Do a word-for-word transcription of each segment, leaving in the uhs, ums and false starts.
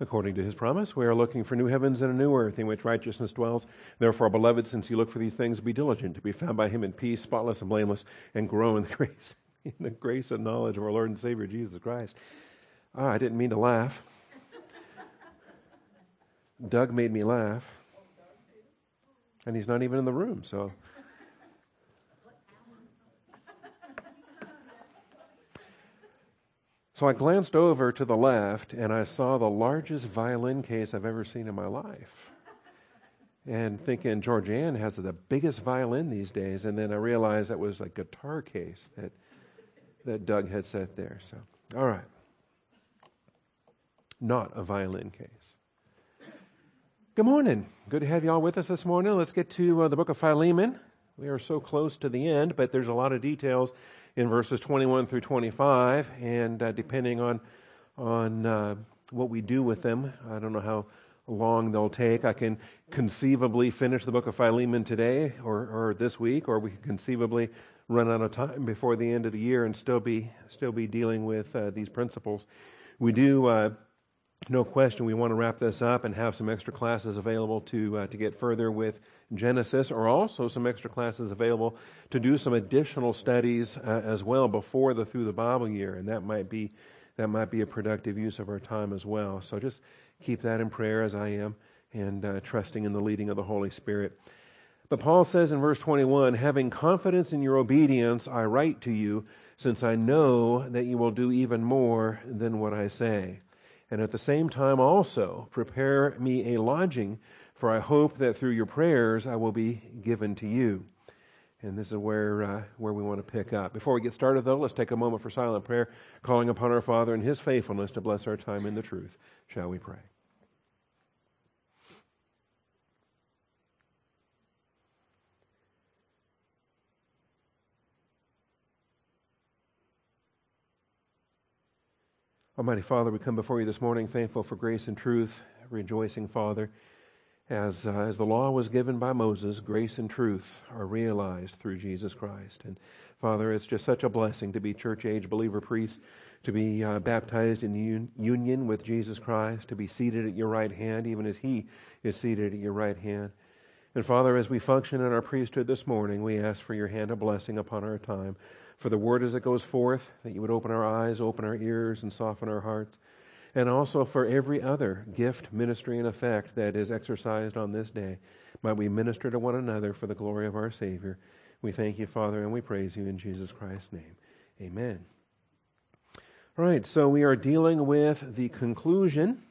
according to his promise. We are looking for new heavens and a new earth in which righteousness dwells. Therefore, beloved, since you look for these things, be diligent to be found by him in peace, spotless and blameless, and grow in the grace, in the grace and knowledge of our Lord and Savior, Jesus Christ. Oh, I didn't mean to laugh. Doug made me laugh. And he's not even in the room, so... So I glanced over to the left, and I saw the largest violin case I've ever seen in my life. And thinking, Georgianne has the biggest violin these days, and then I realized that was a guitar case that that Doug had set there. So, all right. Not a violin case. Good morning. Good to have you all with us this morning. Let's get to uh, the book of Philemon. We are so close to the end, but there's a lot of details in verses twenty-one through twenty-five, and uh, depending on on uh, what we do with them, I don't know how long they'll take. I can conceivably finish the book of Philemon today or, or this week, or we can conceivably run out of time before the end of the year and still be still be dealing with uh, these principles. We do, uh, no question, we want to wrap this up and have some extra classes available to uh, to get further with Genesis, or also some extra classes available to do some additional studies uh, as well before the Through the Bible year, and that might be that might be a productive use of our time as well. So just keep that in prayer as I am, and uh, trusting in the leading of the Holy Spirit. But Paul says in verse twenty-one, having confidence in your obedience, I write to you, since I know that you will do even more than what I say. And at the same time also prepare me a lodging, for I hope that through your prayers I will be given to you. And this is where uh, where we want to pick up. Before we get started, though, let's take a moment for silent prayer, calling upon our Father and his faithfulness to bless our time in the truth. Shall we pray? Almighty Father, we come before you this morning thankful for grace and truth, rejoicing, Father, as uh, as the law was given by Moses, grace and truth are realized through Jesus Christ. And Father, it's just such a blessing to be church-age believer priests, to be uh, baptized in un- union with Jesus Christ, to be seated at your right hand, even as he is seated at your right hand. And Father, as we function in our priesthood this morning, we ask for your hand of blessing upon our time, for the word as it goes forth, that you would open our eyes, open our ears, and soften our hearts. And also for every other gift, ministry, and effect that is exercised on this day, might we minister to one another for the glory of our Savior. We thank you, Father, and we praise you in Jesus Christ's name. Amen. All right, so we are dealing with the conclusion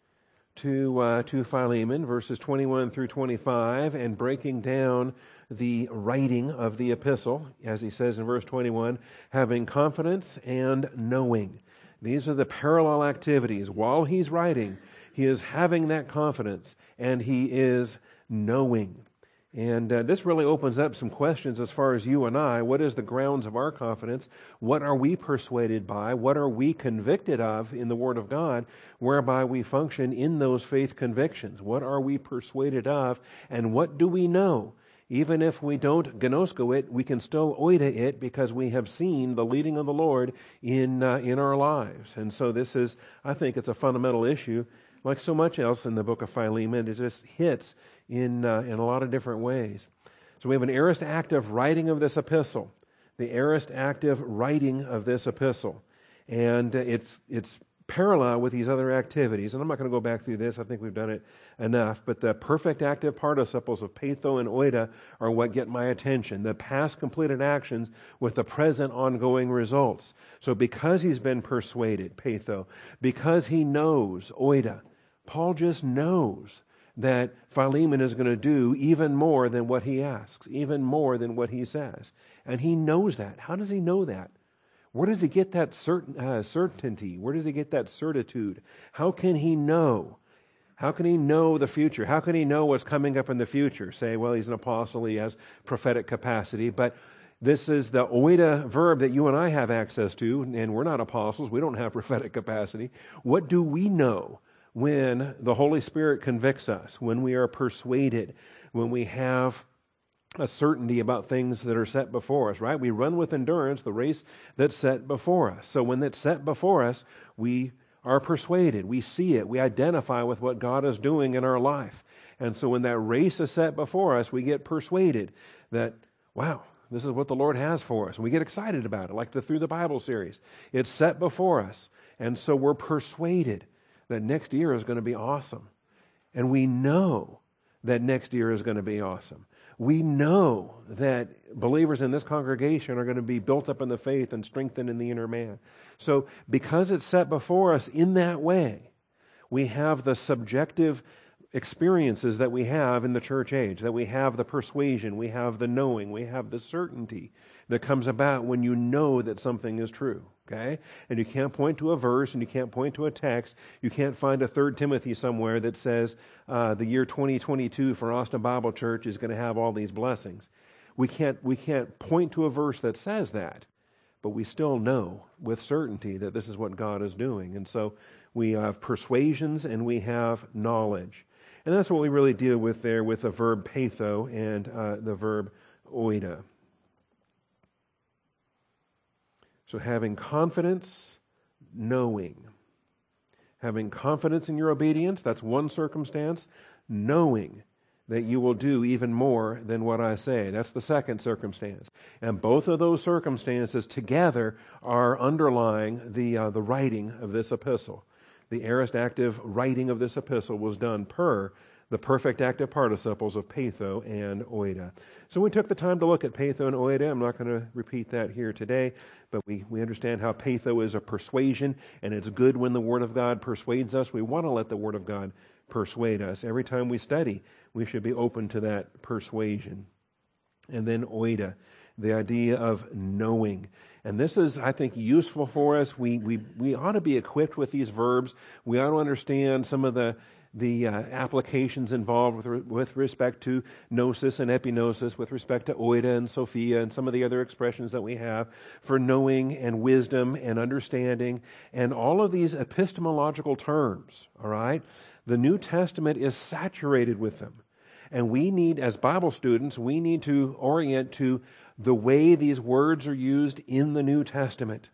to uh, to Philemon, verses twenty-one through twenty-five, and breaking down the writing of the epistle, as he says in verse twenty-one, having confidence and knowing. These are the parallel activities. While he's writing, he is having that confidence, and he is knowing. And uh, this really opens up some questions as far as you and I. What is the grounds of our confidence? What are we persuaded by? What are we convicted of in the Word of God, whereby we function in those faith convictions? What are we persuaded of, and what do we know? Even if we don't gnosko it, we can still oida it because we have seen the leading of the Lord in uh, in our lives. And so this is, I think it's a fundamental issue. Like so much else in the book of Philemon, it just hits in uh, in a lot of different ways. So we have an aorist active writing of this epistle, the aorist active writing of this epistle, and uh, it's it's parallel with these other activities. And I'm not going to go back through this. I think we've done it enough. But the perfect active participles of peitho and oida are what get my attention. The past completed actions with the present ongoing results. So because he's been persuaded, peitho, because he knows, oida, Paul just knows that Philemon is going to do even more than what he asks, even more than what he says. And he knows that. How does he know that? Where does he get that certain, uh, certainty? Where does he get that certitude? How can he know? How can he know the future? How can he know what's coming up in the future? Say, well, he's an apostle, he has prophetic capacity, but this is the oida verb that you and I have access to, and we're not apostles, we don't have prophetic capacity. What do we know when the Holy Spirit convicts us, when we are persuaded, when we have a certainty about things that are set before us, right? We run with endurance the race that's set before us. So when that's set before us, we are persuaded. We see it. We identify with what God is doing in our life. And so when that race is set before us, we get persuaded that, wow, this is what the Lord has for us. And we get excited about it, like the Through the Bible series. It's set before us. And so we're persuaded that next year is going to be awesome. And we know that next year is going to be awesome. We know that believers in this congregation are going to be built up in the faith and strengthened in the inner man. So because it's set before us in that way, we have the subjective experiences that we have in the church age, that we have the persuasion, we have the knowing, we have the certainty that comes about when you know that something is true. Okay? And you can't point to a verse and you can't point to a text. You can't find a Third Timothy somewhere that says uh, the year twenty twenty-two for Austin Bible Church is going to have all these blessings. We can't, we can't point to a verse that says that, but we still know with certainty that this is what God is doing. And so we have persuasions and we have knowledge. And that's what we really deal with there with the verb peitho and uh, the verb oida. So having confidence, knowing. Having confidence in your obedience, that's one circumstance. Knowing that you will do even more than what I say. That's the second circumstance. And both of those circumstances together are underlying the uh, the writing of this epistle. The aorist active writing of this epistle was done per the perfect active participles of peitho and oida. So we took the time to look at peitho and oida. I'm not going to repeat that here today, but we, we understand how peitho is a persuasion, and it's good when the Word of God persuades us. We want to let the Word of God persuade us. Every time we study, we should be open to that persuasion. And then oida, the idea of knowing. And this is, I think, useful for us. We we we ought to be equipped with these verbs. We ought to understand some of the the uh, applications involved with, re- with respect to gnosis and epignosis, with respect to oida and sophia, and some of the other expressions that we have for knowing and wisdom and understanding, and all of these epistemological terms, all right? The New Testament is saturated with them. And we need, as Bible students, we need to orient to the way these words are used in the New Testament,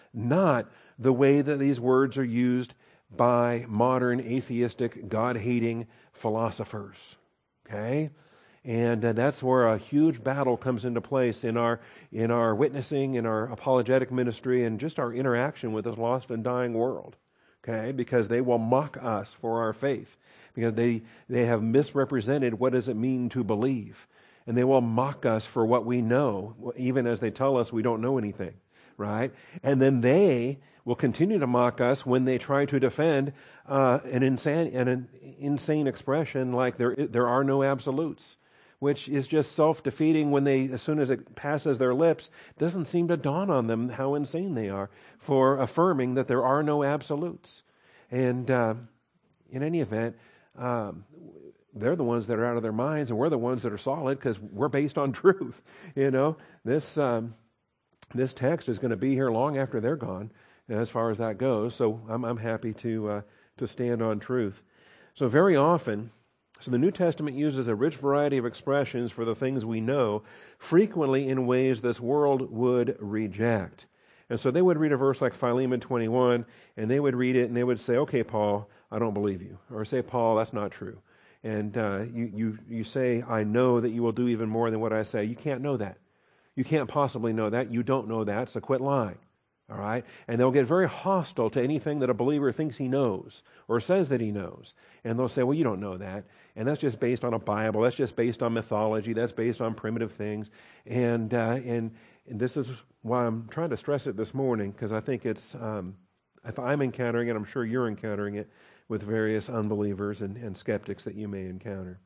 not the way that these words are used by modern atheistic, God-hating philosophers. Okay? And uh, that's where a huge battle comes into place in our in our witnessing, in our apologetic ministry, and just our interaction with this lost and dying world. Okay? Because they will mock us for our faith. Because they, they have misrepresented what does it mean to believe. And they will mock us for what we know, even as they tell us we don't know anything. Right? And then they will continue to mock us when they try to defend uh, an insane an insane expression like there there are no absolutes, which is just self-defeating when they, as soon as it passes their lips, doesn't seem to dawn on them how insane they are for affirming that there are no absolutes. And uh, in any event, um, they're the ones that are out of their minds, and we're the ones that are solid because we're based on truth. You know, this um, this text is going to be here long after they're gone, as far as that goes. So I'm I'm happy to uh, to stand on truth. So very often, so the New Testament uses a rich variety of expressions for the things we know, frequently in ways this world would reject. And so they would read a verse like Philemon twenty-one, and they would read it, and they would say, "Okay, Paul, I don't believe you," or say, "Paul, that's not true." And uh, you you you say, "I know that you will do even more than what I say." You can't know that. You can't possibly know that. You don't know that, so quit lying. All right? And they'll get very hostile to anything that a believer thinks he knows or says that he knows. And they'll say, well, you don't know that. And that's just based on a Bible. That's just based on mythology. That's based on primitive things. And uh, and, and this is why I'm trying to stress it this morning, because I think it's, um, if I'm encountering it, I'm sure you're encountering it with various unbelievers and, and skeptics that you may encounter.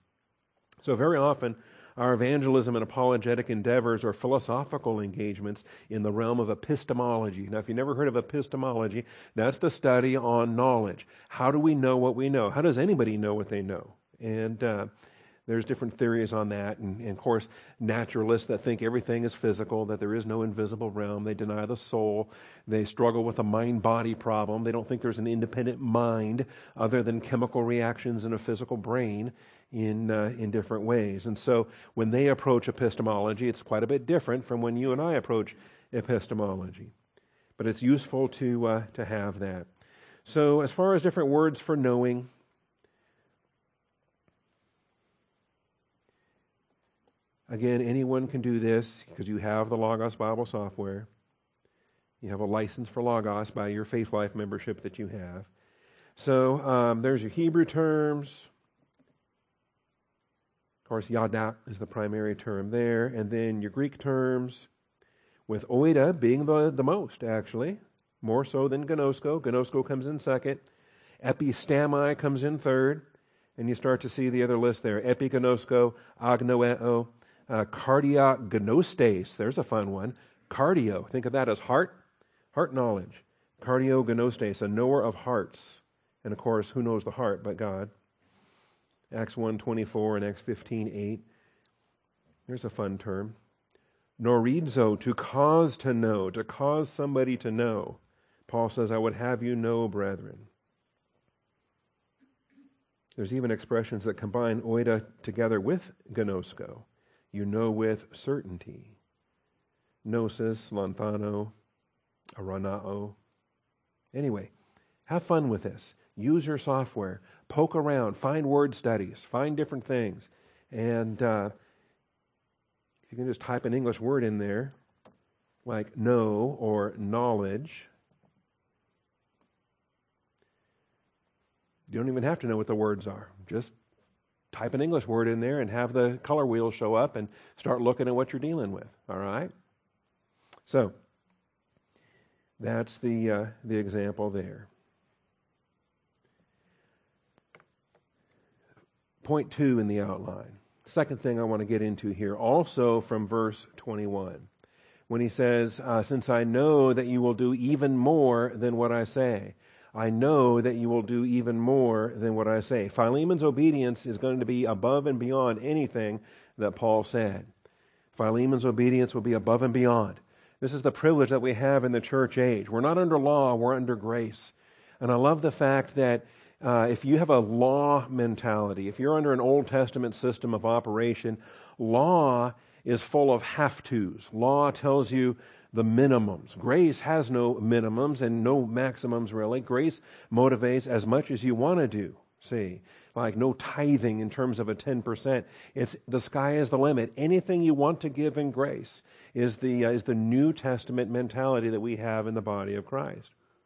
So very often, our evangelism and apologetic endeavors are philosophical engagements in the realm of epistemology. Now, if you've never heard of epistemology, that's the study on knowledge. How do we know what we know? How does anybody know what they know? And uh, there's different theories on that. And, and, of course, naturalists that think everything is physical, that there is no invisible realm. They deny the soul. They struggle with a mind-body problem. They don't think there's an independent mind other than chemical reactions in a physical brain in uh, in different ways. And so when they approach epistemology, it's quite a bit different from when you and I approach epistemology. But it's useful to uh, to have that. So as far as different words for knowing, again, anyone can do this because you have the Logos Bible software. You have a license for Logos by your Faith Life membership that you have. So um, there's your Hebrew terms. Of course, Yadak is the primary term there. And then your Greek terms, with oida being the, the most, actually. More so than gnosko. Gnosko comes in second. Epistami comes in third. And you start to see the other list there. Epignosko, agnoeo, uh, cardiognostes. There's a fun one. Cardio. Think of that as heart. Heart knowledge. Cardiognostes, a knower of hearts. And of course, who knows the heart but God? Acts one twenty-four and Acts fifteen eight. There's a fun term. Norizo, to cause to know, to cause somebody to know. Paul says, I would have you know, brethren. There's even expressions that combine oida together with gnosko. You know with certainty. Gnosis, lanthano, aranao. Anyway, have fun with this. Use your software. Poke around. Find word studies. Find different things. And uh, you can just type an English word in there, like know or knowledge. You don't even have to know what the words are. Just type an English word in there and have the color wheel show up and start looking at what you're dealing with. All right? So, that's the uh, the example there. Point two in the outline. Second thing I want to get into here, also from verse twenty-one, when he says, uh, since I know that you will do even more than what I say. I know that you will do even more than what I say. Philemon's obedience is going to be above and beyond anything that Paul said. Philemon's obedience will be above and beyond. This is the privilege that we have in the church age. We're not under law, we're under grace. And I love the fact that uh, if you have a law mentality, if you're under an Old Testament system of operation, law is full of have-tos. Law tells you the minimums. Grace has no minimums and no maximums, really. Grace motivates as much as you want to do. See, like no tithing in terms of a ten percent. It's the sky is the limit. Anything you want to give in grace is the uh, is the New Testament mentality that we have in the body of Christ.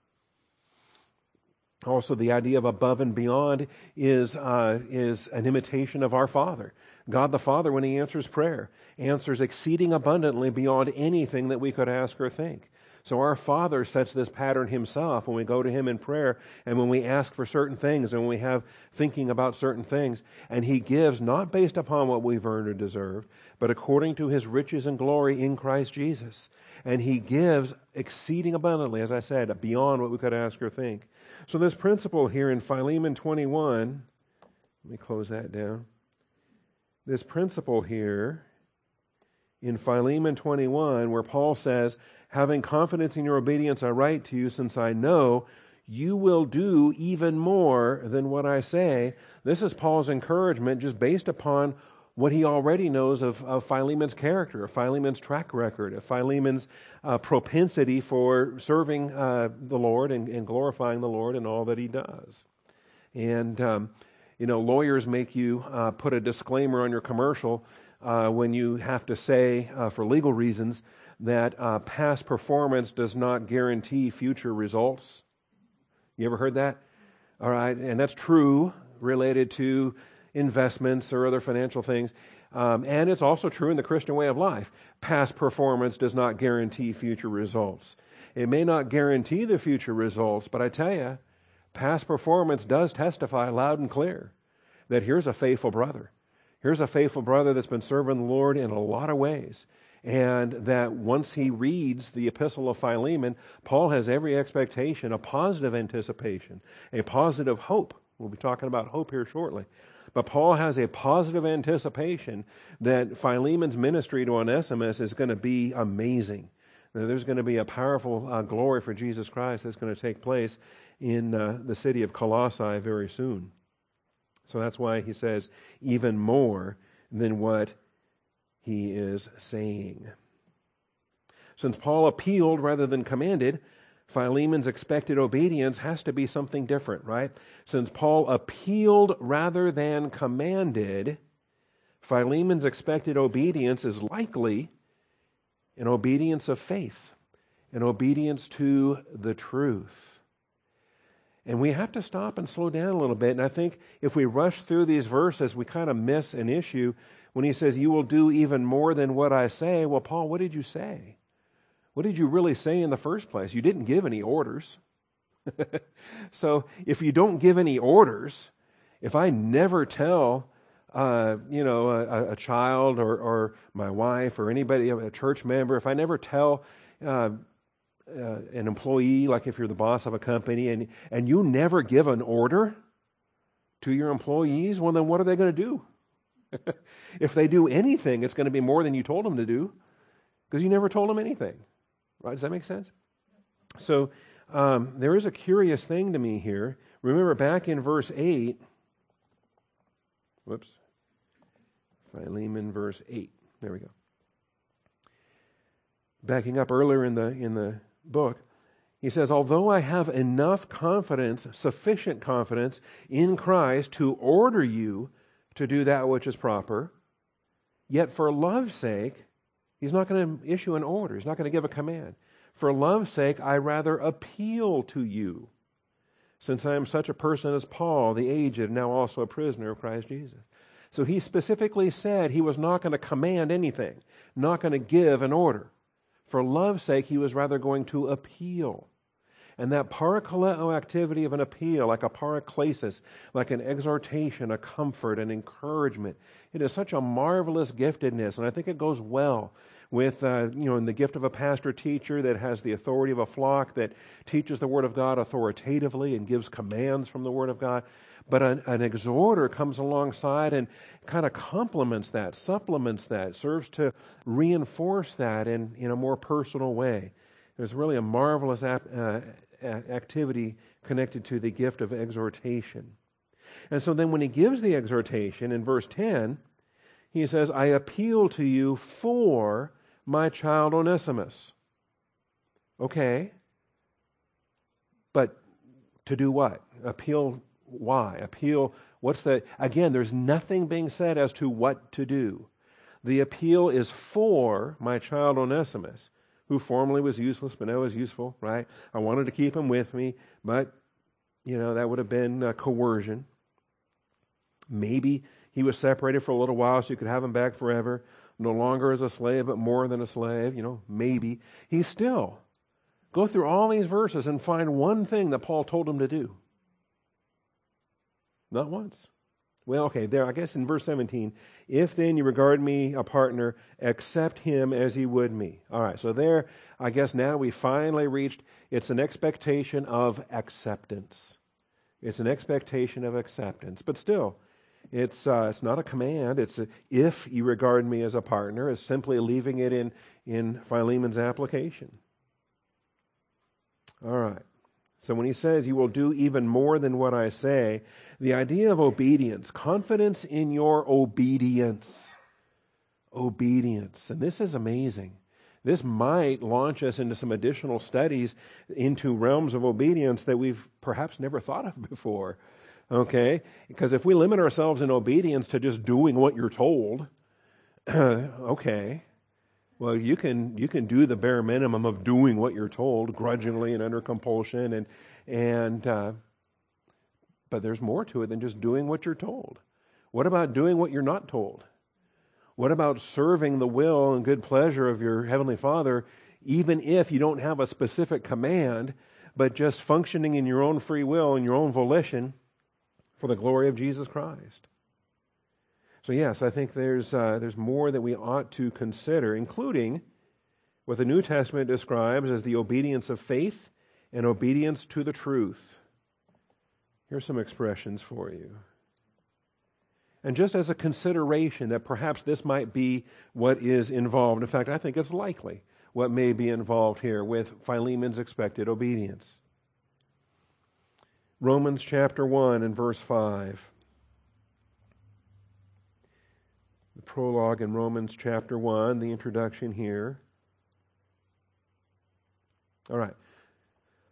Also, the idea of above and beyond is uh, is an imitation of our Father. God the Father, when He answers prayer, answers exceeding abundantly beyond anything that we could ask or think. So our Father sets this pattern Himself when we go to Him in prayer and when we ask for certain things and when we have thinking about certain things. And He gives not based upon what we've earned or deserved, but according to His riches and glory in Christ Jesus. And He gives exceeding abundantly, as I said, beyond what we could ask or think. So this principle here in Philemon twenty-one, let me close that down. This principle here in Philemon twenty-one, where Paul says, having confidence in your obedience, I write to you, since I know you will do even more than what I say. This is Paul's encouragement just based upon what he already knows of, of Philemon's character, of Philemon's track record, of Philemon's uh, propensity for serving uh, the Lord and, and glorifying the Lord in all that he does. And, um, you know, lawyers make you uh, put a disclaimer on your commercial uh, when you have to say, uh, for legal reasons, that uh, past performance does not guarantee future results. You ever heard that? All right, and that's true related to investments or other financial things. Um, and it's also true in the Christian way of life. Past performance does not guarantee future results. It may not guarantee the future results, but I tell you, past performance does testify loud and clear that here's a faithful brother. Here's a faithful brother that's been serving the Lord in a lot of ways. And that once he reads the epistle of Philemon, Paul has every expectation, a positive anticipation, a positive hope. We'll be talking about hope here shortly. But Paul has a positive anticipation that Philemon's ministry to Onesimus is going to be amazing. That there's going to be a powerful uh, glory for Jesus Christ that's going to take place in uh, the city of Colossae very soon. So that's why he says even more than what he is saying. Since Paul appealed rather than commanded, Philemon's expected obedience has to be something different, right? Since Paul appealed rather than commanded, Philemon's expected obedience is likely an obedience of faith, an obedience to the truth. And we have to stop and slow down a little bit. And I think if we rush through these verses, we kind of miss an issue when he says, you will do even more than what I say. Well, Paul, what did you say? What did you really say in the first place? You didn't give any orders. So if you don't give any orders, if I never tell, uh, you know, a, a child or, or my wife or anybody, a church member, if I never tell uh, uh, an employee, like if you're the boss of a company, and, and you never give an order to your employees, well, then what are they going to do? If they do anything, it's going to be more than you told them to do because you never told them anything. Right? Does that make sense? So um, there is a curious thing to me here. Remember back in verse eight, whoops, Philemon verse eight. There we go. Backing up earlier in the in the book, he says, although I have enough confidence, sufficient confidence in Christ to order you to do that which is proper, yet for love's sake, he's not going to issue an order. He's not going to give a command. For love's sake, I rather appeal to you, since I am such a person as Paul, the aged, now also a prisoner of Christ Jesus. So he specifically said he was not going to command anything, not going to give an order. For love's sake, he was rather going to appeal. And that parakaleo activity of an appeal, like a paraklesis, like an exhortation, a comfort, an encouragement, it is such a marvelous giftedness, and I think it goes well with, uh, you know, in the gift of a pastor-teacher that has the authority of a flock, that teaches the Word of God authoritatively and gives commands from the Word of God. But an, an exhorter comes alongside and kind of complements that, supplements that, serves to reinforce that in, in a more personal way. There's really a marvelous ap, uh, activity connected to the gift of exhortation. And so then when he gives the exhortation in verse ten, he says, I appeal to you for my child Onesimus. Okay. But to do what? Appeal why? Appeal, what's the, again, there's nothing being said as to what to do. The appeal is for my child Onesimus, who formerly was useless, but now is useful, right? I wanted to keep him with me, but, you know, that would have been uh, coercion. Maybe he was separated for a little while so you could have him back forever, no longer as a slave, but more than a slave, you know, maybe. He's still, go through all these verses and find one thing that Paul told him to do. Not once. Well, okay, there, I guess in verse seventeen, if then you regard me a partner, accept him as he would me. All right, so there, I guess now we finally reached, it's an expectation of acceptance. It's an expectation of acceptance. But still, it's uh, it's not a command. It's a, if you regard me as a partner, it's simply leaving it in, in Philemon's application. All right. So when he says, you will do even more than what I say, the idea of obedience, confidence in your obedience. Obedience. And this is amazing. This might launch us into some additional studies into realms of obedience that we've perhaps never thought of before. Okay? Because if we limit ourselves in obedience to just doing what you're told, okay. Well, you can you can do the bare minimum of doing what you're told, grudgingly and under compulsion, and and uh, but there's more to it than just doing what you're told. What about doing what you're not told? What about serving the will and good pleasure of your Heavenly Father, even if you don't have a specific command, but just functioning in your own free will and your own volition for the glory of Jesus Christ? So yes, I think there's uh, there's more that we ought to consider, including what the New Testament describes as the obedience of faith and obedience to the truth. Here's some expressions for you. And just as a consideration that perhaps this might be what is involved. In fact, I think it's likely what may be involved here with Philemon's expected obedience. Romans chapter one and verse five. The prologue in Romans chapter one, the introduction here. All right.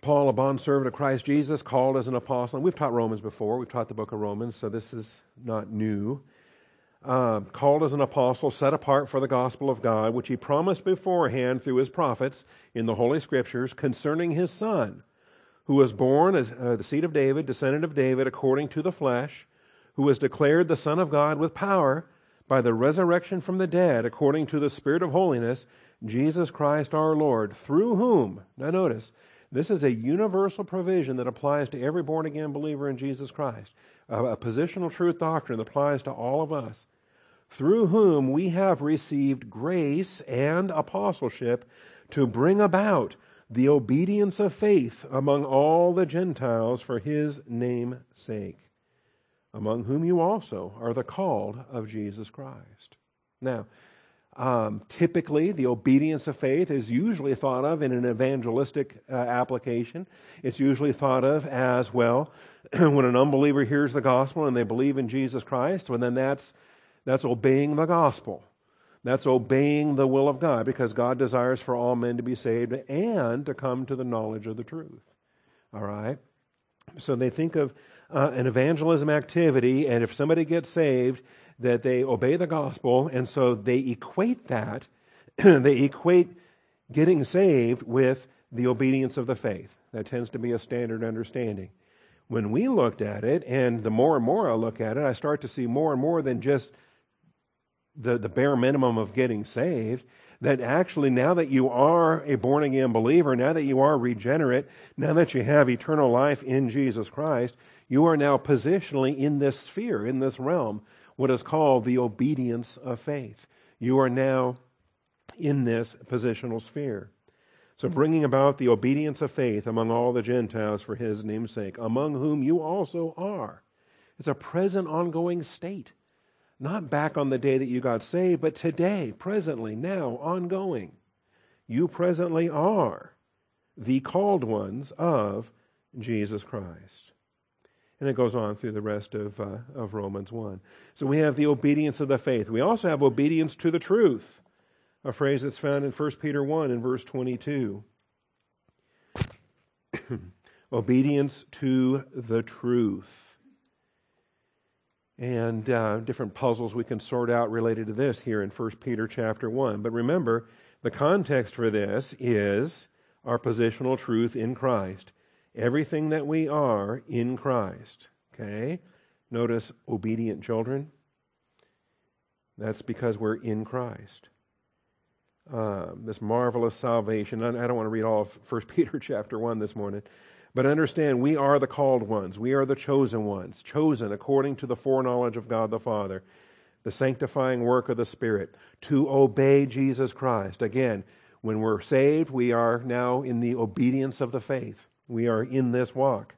Paul, a bondservant of Christ Jesus, called as an apostle. And we've taught Romans before. We've taught the book of Romans, so this is not new. Uh, called as an apostle, set apart for the gospel of God, which he promised beforehand through his prophets in the Holy Scriptures concerning his Son, who was born as uh, the seed of David, descendant of David, according to the flesh, who was declared the Son of God with power by the resurrection from the dead, according to the Spirit of holiness, Jesus Christ our Lord, through whom, now notice, this is a universal provision that applies to every born-again believer in Jesus Christ, a, a positional truth doctrine that applies to all of us, through whom we have received grace and apostleship to bring about the obedience of faith among all the Gentiles for his name's sake, among whom you also are the called of Jesus Christ. Now, um, typically, the obedience of faith is usually thought of in an evangelistic uh, application. It's usually thought of as, well, when an unbeliever hears the gospel and they believe in Jesus Christ, well, then that's, that's obeying the gospel. That's obeying the will of God, because God desires for all men to be saved and to come to the knowledge of the truth. All right? So they think of uh, an evangelism activity, and if somebody gets saved, that they obey the gospel, and so they equate that, they equate getting saved with the obedience of the faith. That tends to be a standard understanding. When we looked at it, and the more and more I look at it, I start to see more and more than just the, the bare minimum of getting saved, that actually now that you are a born-again believer, now that you are regenerate, now that you have eternal life in Jesus Christ, you are now positionally in this sphere, in this realm, what is called the obedience of faith. You are now in this positional sphere. So bringing about the obedience of faith among all the Gentiles for his name's sake, among whom you also are. It's a present ongoing state. Not back on the day that you got saved, but today, presently, now, ongoing. You presently are the called ones of Jesus Christ. And it goes on through the rest of, uh, of Romans one. So we have the obedience of the faith. We also have obedience to the truth, a phrase that's found in First Peter one in verse twenty-two. Obedience to the truth. And uh, different puzzles we can sort out related to this here in First Peter chapter one. But remember, the context for this is our positional truth in Christ. Everything that we are in Christ. Okay? Notice obedient children. That's because we're in Christ. Um, this marvelous salvation. I don't want to read all of First Peter chapter one this morning. But understand, we are the called ones. We are the chosen ones. Chosen according to the foreknowledge of God the Father. The sanctifying work of the Spirit. To obey Jesus Christ. Again, when we're saved, we are now in the obedience of the faith. We are in this walk.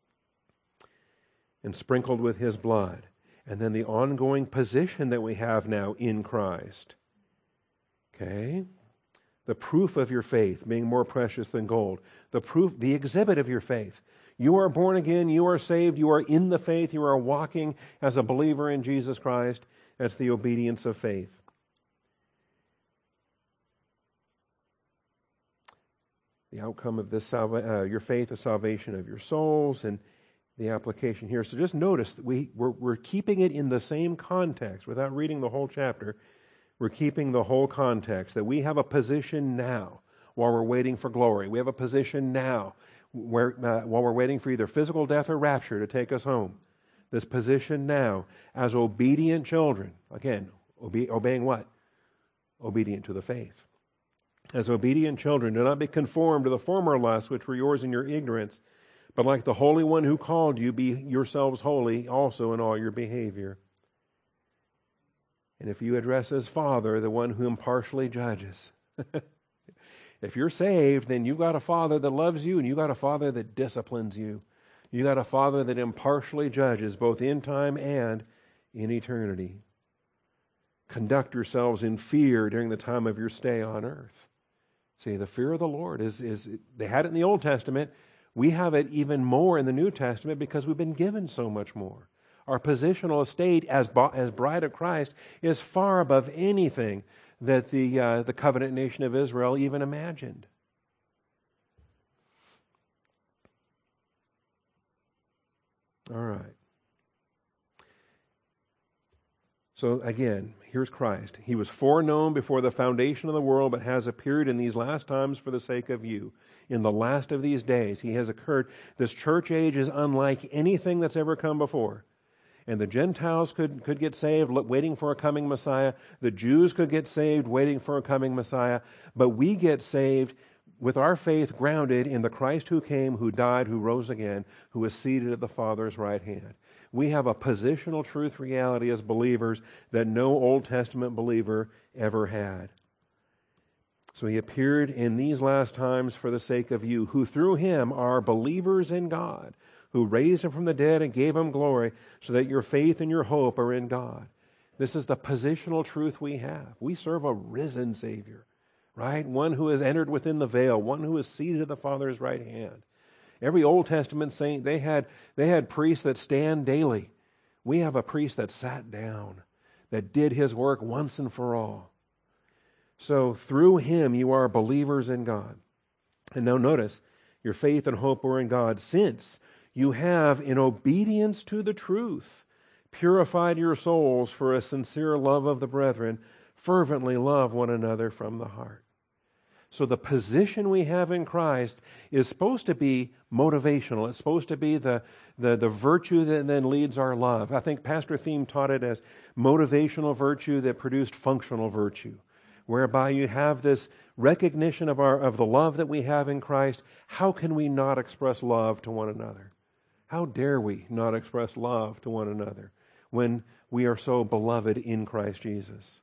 And sprinkled with his blood. And then the ongoing position that we have now in Christ. Okay? The proof of your faith being more precious than gold. The proof, the exhibit of your faith. You are born again, you are saved, you are in the faith, you are walking as a believer in Jesus Christ. That's the obedience of faith. The outcome of this salva- uh, your faith, the salvation of your souls, and the application here. So just notice that we, we're, we're keeping it in the same context without reading the whole chapter. We're keeping the whole context, that we have a position now while we're waiting for glory. We have a position now where, uh, while we're waiting for either physical death or rapture to take us home. This position now as obedient children. Again, obe- obeying what? Obedient to the faith. As obedient children, do not be conformed to the former lusts which were yours in your ignorance, but like the Holy One who called you, be yourselves holy also in all your behavior. And if you address as Father, the one who impartially judges. If you're saved, then you've got a Father that loves you, and you've got a Father that disciplines you. You've got a Father that impartially judges, both in time and in eternity. Conduct yourselves in fear during the time of your stay on earth. See, the fear of the Lord is, is they had it in the Old Testament. We have it even more in the New Testament because we've been given so much more. Our positional estate as, as bride of Christ is far above anything that the, uh, the covenant nation of Israel even imagined. All right. So again, here's Christ. He was foreknown before the foundation of the world, but has appeared in these last times for the sake of you. In the last of these days, he has occurred. This church age is unlike anything that's ever come before. And the Gentiles could, could get saved, waiting for a coming Messiah. The Jews could get saved, waiting for a coming Messiah. But we get saved with our faith grounded in the Christ who came, who died, who rose again, who is seated at the Father's right hand. We have a positional truth reality as believers that no Old Testament believer ever had. So he appeared in these last times for the sake of you, who through him are believers in God, who raised him from the dead and gave him glory, so that your faith and your hope are in God. This is the positional truth we have. We serve a risen Savior, right? One who has entered within the veil, one who is seated at the Father's right hand. Every Old Testament saint, they had, they had priests that stand daily. We have a priest that sat down, that did his work once and for all. So through him you are believers in God. And now notice, your faith and hope are in God, since you have, in obedience to the truth, purified your souls for a sincere love of the brethren, fervently love one another from the heart. So the position we have in Christ is supposed to be motivational. It's supposed to be the, the, the virtue that then leads our love. I think Pastor Thiem taught it as motivational virtue that produced functional virtue, whereby you have this recognition of our of the love that we have in Christ. How can we not express love to one another? How dare we not express love to one another when we are so beloved in Christ Jesus?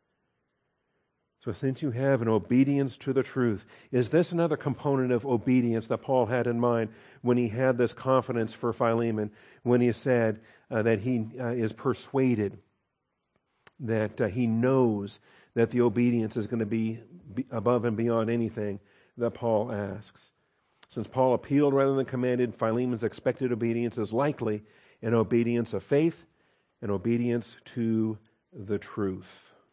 So since you have an obedience to the truth, is this another component of obedience that Paul had in mind when he had this confidence for Philemon, when he said uh, that he uh, is persuaded, that uh, he knows that the obedience is going to be, be above and beyond anything that Paul asks. Since Paul appealed rather than commanded, Philemon's expected obedience is likely an obedience of faith, an obedience to the truth.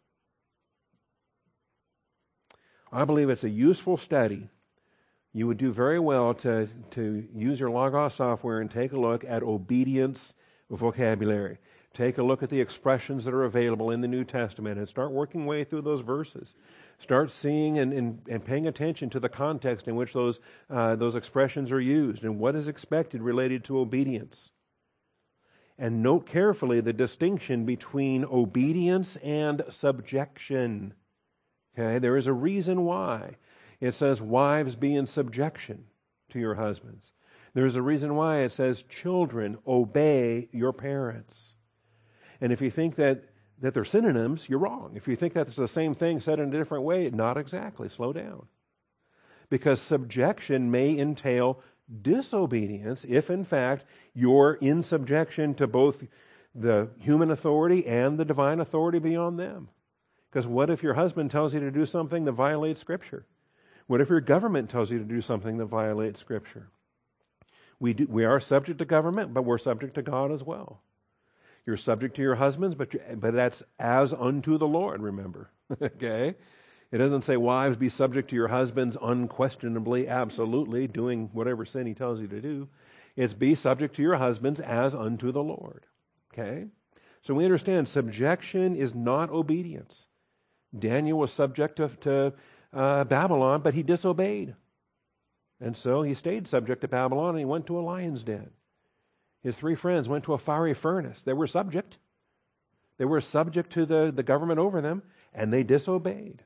I believe it's a useful study. You would do very well to, to use your Logos software and take a look at obedience vocabulary. Take a look at the expressions that are available in the New Testament and start working way through those verses. Start seeing and, and, and paying attention to the context in which those, uh, those expressions are used and what is expected related to obedience. And note carefully the distinction between obedience and subjection. Okay, there is a reason why it says, wives, be in subjection to your husbands. There is a reason why it says, children, obey your parents. And if you think that, that they're synonyms, you're wrong. If you think that's the same thing said in a different way, not exactly. Slow down. Because subjection may entail disobedience if, in fact, you're in subjection to both the human authority and the divine authority beyond them. Because what if your husband tells you to do something that violates Scripture? What if your government tells you to do something that violates Scripture? We do, we are subject to government, but we're subject to God as well. You're subject to your husbands, but, but that's as unto the Lord, remember. Okay? It doesn't say, wives, be subject to your husbands unquestionably, absolutely, doing whatever sin he tells you to do. It's be subject to your husbands as unto the Lord. Okay? So we understand subjection is not obedience. Daniel was subject to, to uh, Babylon, but he disobeyed. And so he stayed subject to Babylon and he went to a lion's den. His three friends went to a fiery furnace. They were subject. They were subject to the, the government over them, and they disobeyed.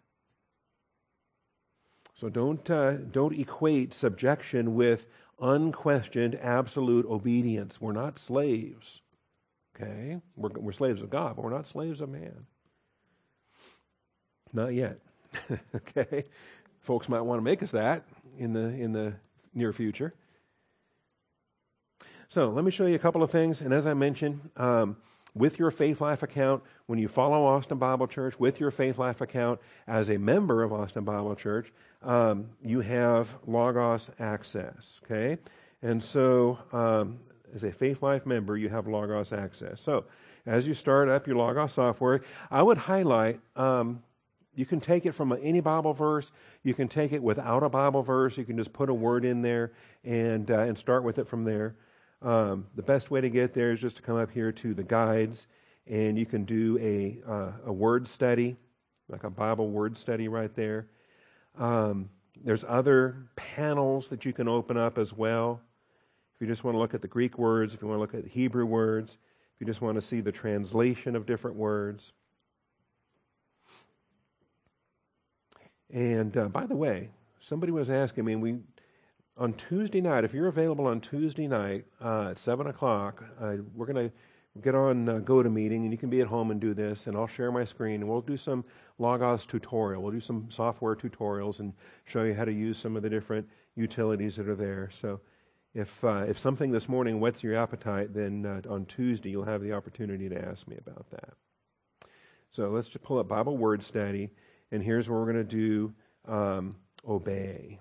So don't, uh, don't equate subjection with unquestioned, absolute obedience. We're not slaves. Okay? We're, we're slaves of God, but we're not slaves of man. Not yet. Okay? Folks might want to make us that in the in the near future. So let me show you a couple of things. And as I mentioned, um, with your Faith Life account, when you follow Austin Bible Church, with your Faith Life account as a member of Austin Bible Church, um, you have Logos access. Okay? And so um, as a Faith Life member, you have Logos access. So as you start up your Logos software, I would highlight... Um, You can take it from any Bible verse. You can take it without a Bible verse. You can just put a word in there and uh, and start with it from there. Um, the best way to get there is just to come up here to the guides, and you can do a uh, a word study, like a Bible word study right there. Um, there's other panels that you can open up as well. If you just want to look at the Greek words, if you want to look at the Hebrew words, if you just want to see the translation of different words. And uh, by the way, somebody was asking me, we on Tuesday night, if you're available on Tuesday night uh, at seven o'clock, uh, we're going to get on uh, GoToMeeting, and you can be at home and do this, and I'll share my screen, and we'll do some Logos tutorial. We'll do some software tutorials and show you how to use some of the different utilities that are there. So if uh, if something this morning whets your appetite, then uh, on Tuesday you'll have the opportunity to ask me about that. So let's just pull up Bible Word Study, and here's where we're going to do um, obey.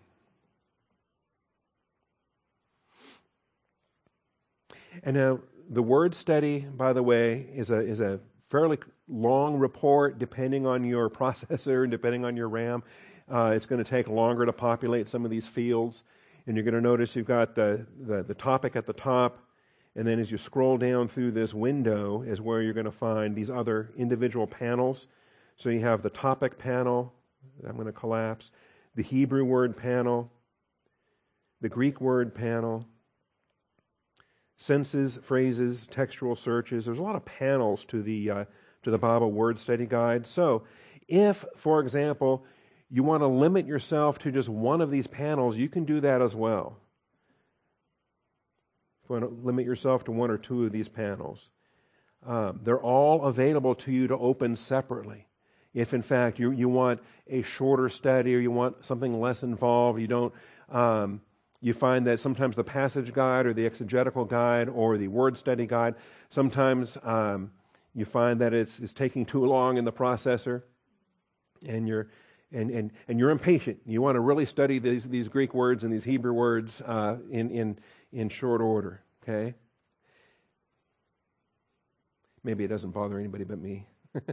And now, the word study, by the way, is a is a fairly long report, depending on your processor and depending on your RAM. Uh, it's going to take longer to populate some of these fields. And you're going to notice you've got the, the, the topic at the top, and then as you scroll down through this window is where you're going to find these other individual panels. So you have the topic panel, I'm going to collapse, the Hebrew word panel, the Greek word panel, senses, phrases, textual searches. There's a lot of panels to the uh, to the Bible Word Study Guide. So if, for example, you want to limit yourself to just one of these panels, you can do that as well. If you want to limit yourself to one or two of these panels. Um, they're all available to you to open separately. If, in fact, you, you want a shorter study or you want something less involved, you don't... Um, You find that sometimes the passage guide or the exegetical guide or the word study guide, sometimes um, you find that it's, it's taking too long in the processor, and you're and, and, and you're impatient. You want to really study these these Greek words and these Hebrew words uh, in in in short order. Okay. Maybe it doesn't bother anybody but me.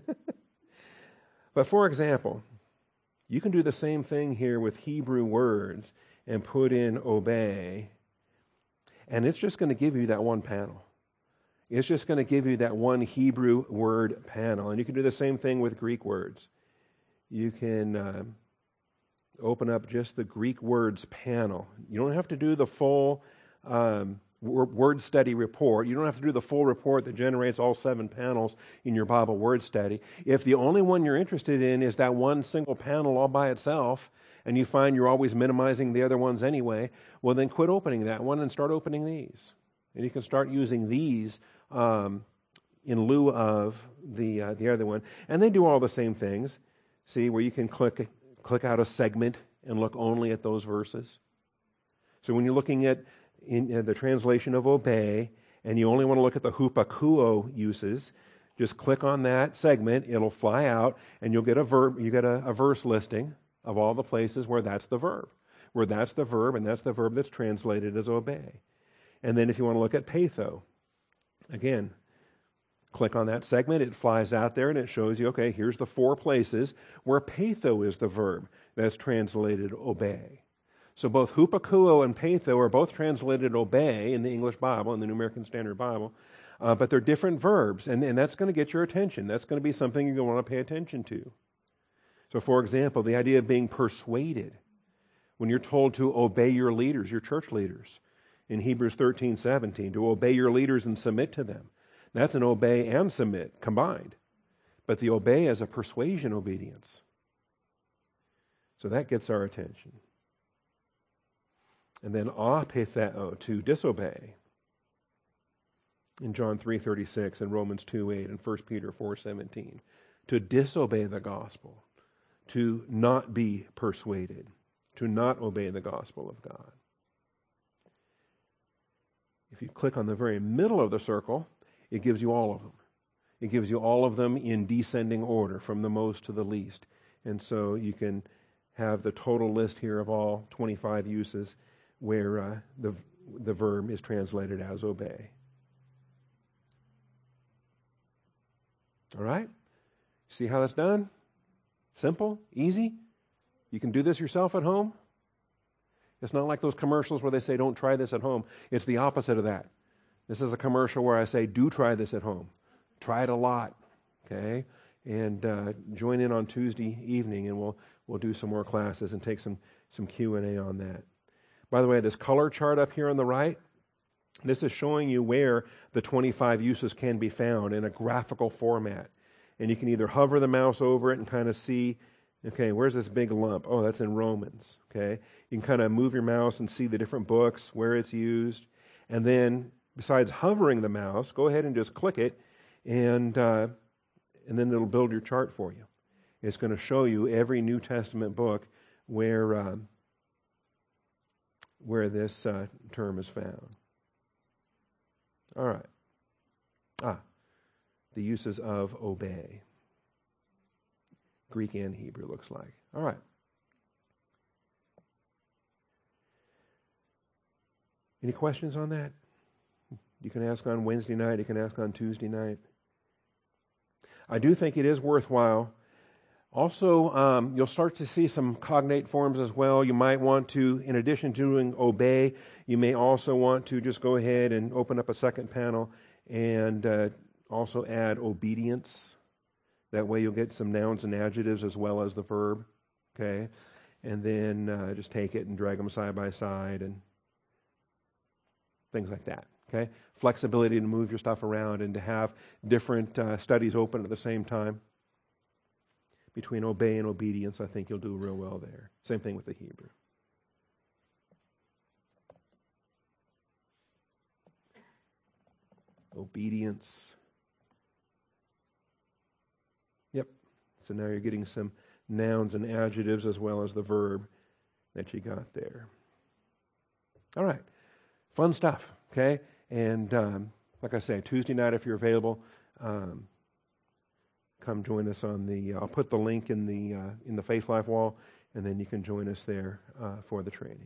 But for example, you can do the same thing here with Hebrew words and put in obey, and it's just going to give you that one panel. It's just going to give you that one Hebrew word panel. And you can do the same thing with Greek words. You can uh, open up just the Greek words panel. You don't have to do the full um, word study report. You don't have to do the full report that generates all seven panels in your Bible word study. If the only one you're interested in is that one single panel all by itself, and you find you're always minimizing the other ones anyway, well, then quit opening that one and start opening these. And you can start using these um, in lieu of the uh, the other one. And they do all the same things. See, where you can click click out a segment and look only at those verses. So when you're looking at in, uh, the translation of obey, and you only want to look at the hupakuo uses, just click on that segment. It'll fly out, and you'll get a verb. You get a, a verse listing of all the places where that's the verb, where that's the verb, and that's the verb that's translated as obey. And then if you want to look at patho, again, click on that segment, it flies out there, and it shows you, okay, here's the four places where patho is the verb that's translated obey. So both hupakuo and patho are both translated obey in the English Bible, in the New American Standard Bible, uh, but they're different verbs, and, and that's going to get your attention. That's going to be something you're going to want to pay attention to. So, for example, the idea of being persuaded. When you're told to obey your leaders, your church leaders, in Hebrews thirteen seventeen, to obey your leaders and submit to them. That's an obey and submit combined. But the obey is a persuasion obedience. So that gets our attention. And then apetheo, to disobey. In John three thirty-six and Romans two eight and First Peter four seventeen. To disobey the gospel. To not be persuaded, to not obey the gospel of God. If you click on the very middle of the circle, it gives you all of them. It gives you all of them in descending order, from the most to the least. And so you can have the total list here of all twenty-five uses where uh, the, the verb is translated as obey. All right? See how that's done? Simple, easy. You can do this yourself at home. It's not like those commercials where they say, don't try this at home. It's the opposite of that. This is a commercial where I say, do try this at home. Try it a lot, okay? And uh, join in on Tuesday evening, and we'll we'll do some more classes and take some, some Q and A on that. By the way, this color chart up here on the right, this is showing you where the twenty-five uses can be found in a graphical format. And you can either hover the mouse over it and kind of see, okay, where's this big lump? Oh, that's in Romans, okay? You can kind of move your mouse and see the different books, where it's used. And then, besides hovering the mouse, go ahead and just click it, and uh, and then it'll build your chart for you. It's going to show you every New Testament book where, uh, where this uh, term is found. All right. Ah, the uses of obey. Greek and Hebrew, looks like. All right. Any questions on that? You can ask on Wednesday night. You can ask on Tuesday night. I do think it is worthwhile. Also, um, you'll start to see some cognate forms as well. You might want to, in addition to doing obey, you may also want to just go ahead and open up a second panel and uh, also add obedience. That way you'll get some nouns and adjectives as well as the verb. Okay? And then uh, just take it and drag them side by side and things like that. Okay? Flexibility to move your stuff around and to have different uh, studies open at the same time. Between obey and obedience, I think you'll do real well there. Same thing with the Hebrew. Obedience. Yep. So now you're getting some nouns and adjectives as well as the verb that you got there. All right. Fun stuff, okay? And um, like I say, Tuesday night if you're available, um, come join us on the, uh, I'll put the link in the uh, in the Faith Life wall, and then you can join us there uh, for the training.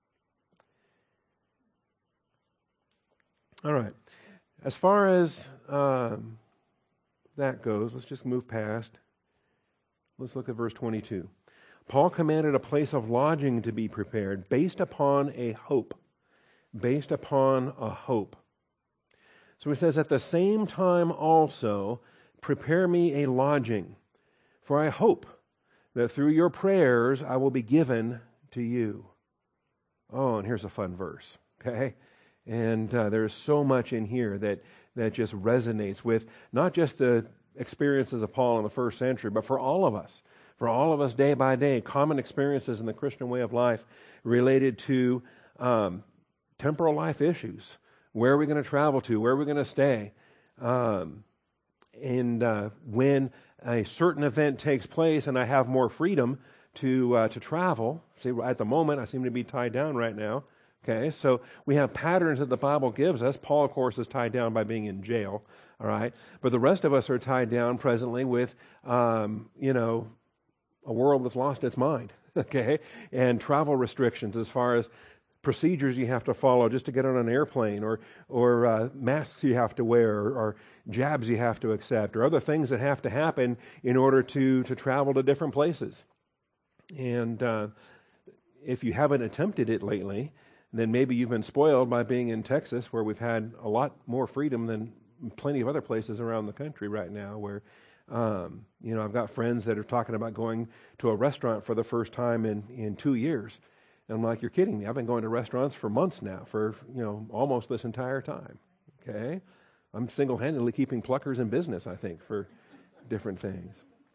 All right. As far as um, that goes, let's just move past. Let's look at verse twenty-two. Paul commanded a place of lodging to be prepared based upon a hope. Based upon a hope. So he says, at the same time also, prepare me a lodging, for I hope that through your prayers I will be given to you. Oh, and here's a fun verse, okay? And uh, there's so much in here that, that just resonates with not just the experiences of Paul in the first century, but for all of us, for all of us day by day, common experiences in the Christian way of life related to um, temporal life issues. Where are we going to travel to? Where are we going to stay? Um, and uh, when a certain event takes place and I have more freedom to uh, to travel, see, at the moment I seem to be tied down right now. Okay, so we have patterns that the Bible gives us. Paul, of course, is tied down by being in jail. All right, but the rest of us are tied down presently with, um, you know, a world that's lost its mind. Okay, and travel restrictions as far as procedures you have to follow just to get on an airplane, or or uh, masks you have to wear, or, or jabs you have to accept, or other things that have to happen in order to to travel to different places. And uh, if you haven't attempted it lately, then maybe you've been spoiled by being in Texas, where we've had a lot more freedom than plenty of other places around the country right now, where um, you know, I've got friends that are talking about going to a restaurant for the first time in, in two years. And I'm like, you're kidding me. I've been going to restaurants for months now, for, you know, almost this entire time. Okay? I'm single-handedly keeping pluckers in business, I think, for different things.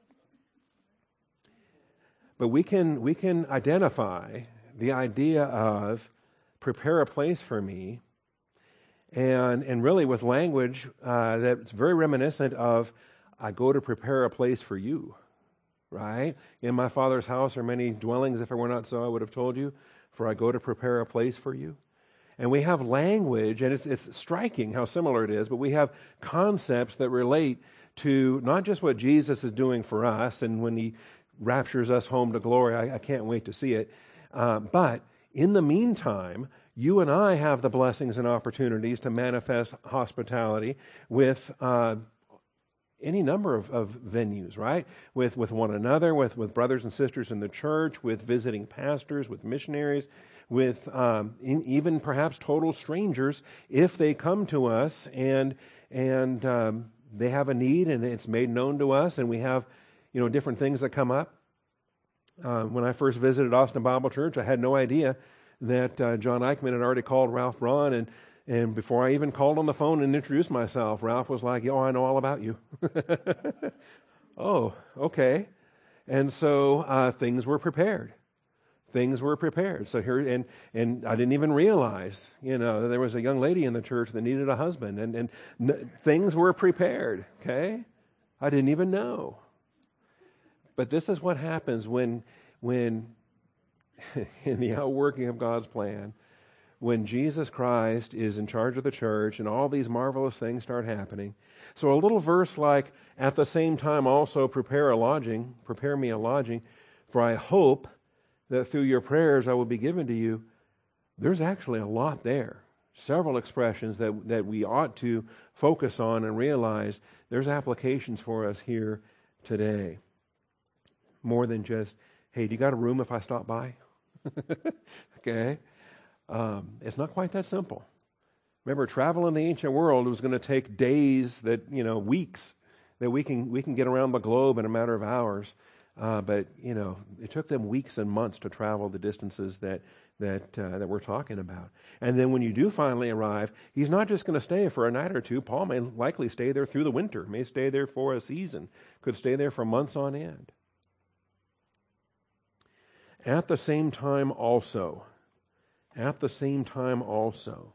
But we can we can identify the idea of prepare a place for me, and and really with language uh, that's very reminiscent of I go to prepare a place for you. Right? In my Father's house are many dwellings. If it were not so, I would have told you. For I go to prepare a place for you. And we have language, and it's it's striking how similar it is, but we have concepts that relate to not just what Jesus is doing for us, and when He raptures us home to glory, I, I can't wait to see it. Uh, but in the meantime, you and I have the blessings and opportunities to manifest hospitality with uh, any number of, of venues, right? With with one another, with, with brothers and sisters in the church, with visiting pastors, with missionaries, with um, in, even perhaps total strangers, if they come to us and and um, they have a need and it's made known to us, and we have, you know, different things that come up. Uh, when I first visited Austin Bible Church, I had no idea that uh, John Eichmann had already called Ralph Braun, and And before I even called on the phone and introduced myself, Ralph was like, "Yo, I know all about you." Oh, okay. And so uh, things were prepared. Things were prepared. So here, and and I didn't even realize, you know, there was a young lady in the church that needed a husband, and and n- things were prepared. Okay, I didn't even know. But this is what happens when when in the outworking of God's plan, when Jesus Christ is in charge of the church and all these marvelous things start happening. So a little verse like, "At the same time also prepare a lodging, prepare me a lodging, for I hope that through your prayers I will be given to you." There's actually a lot there. Several expressions that, that we ought to focus on and realize there's applications for us here today. More than just, "Hey, do you got a room if I stop by?" Okay. Um, it's not quite that simple. Remember, travel in the ancient world was going to take days, that you know, weeks, that we can we can get around the globe in a matter of hours. Uh, but you know, it took them weeks and months to travel the distances that that uh, that we're talking about. And then when you do finally arrive, he's not just going to stay for a night or two. Paul may likely stay there through the winter, may stay there for a season, could stay there for months on end. At the same time, also. At the same time also.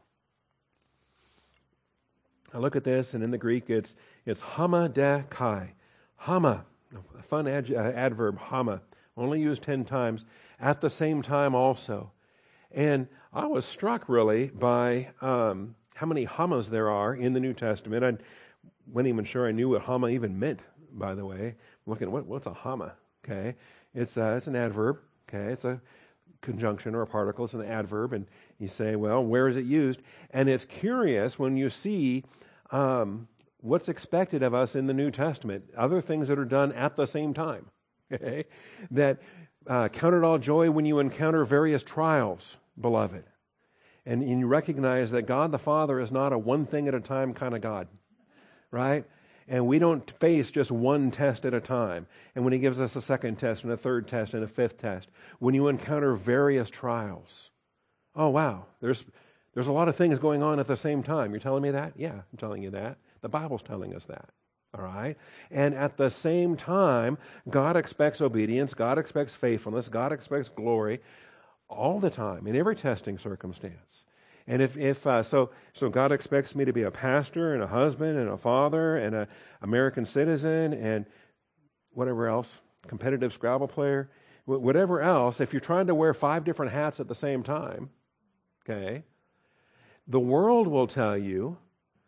I look at this, and in the Greek it's it's hama de kai. Hama, a fun ad, uh, adverb, hama, only used ten times. At the same time also. And I was struck really by um, how many hamas there are in the New Testament. I wasn't even sure I knew what hama even meant, by the way. I'm looking at what, what's a hama, okay? It's, uh, it's an adverb, okay? It's a conjunction or a particle. It's an adverb, and you say, well, where is it used? And it's curious when you see um, what's expected of us in the New Testament, other things that are done at the same time. Okay? That uh, count it all joy when you encounter various trials, beloved, and, and you recognize that God the Father is not a one thing at a time kind of God, right? And we don't face just one test at a time. And when he gives us a second test and a third test and a fifth test, when you encounter various trials, oh wow, there's there's a lot of things going on at the same time. You're telling me that? Yeah, I'm telling you that. The Bible's telling us that. All right? And at the same time, God expects obedience, God expects faithfulness, God expects glory all the time, in every testing circumstance. And if, if uh, so, so God expects me to be a pastor and a husband and a father and an American citizen and whatever else, competitive Scrabble player, whatever else. If you're trying to wear five different hats at the same time, okay, the world will tell you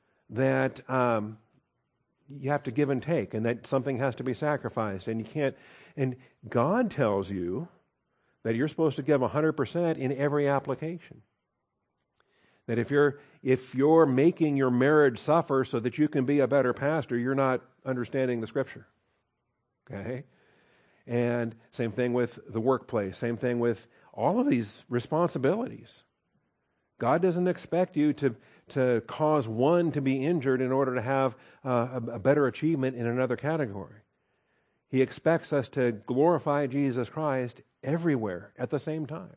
that um, you have to give and take, and that something has to be sacrificed, and you can't. And God tells you that you're supposed to give one hundred percent in every application. That if you're if you're making your marriage suffer so that you can be a better pastor, you're not understanding the Scripture. Okay? And same thing with the workplace. Same thing with all of these responsibilities. God doesn't expect you to, to cause one to be injured in order to have uh, a, a better achievement in another category. He expects us to glorify Jesus Christ everywhere at the same time.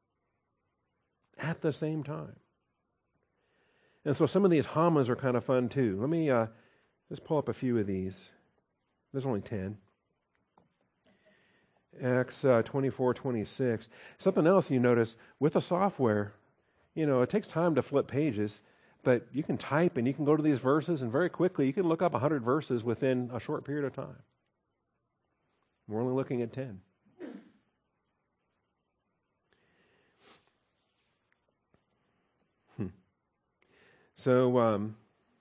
At the same time. And so some of these hamas are kind of fun too. Let me uh, just pull up a few of these. There's only ten. Acts uh, twenty-four twenty-six. Something else you notice with the software, you know, it takes time to flip pages, but you can type and you can go to these verses, and very quickly you can look up one hundred verses within a short period of time. We're only looking at ten. So, um,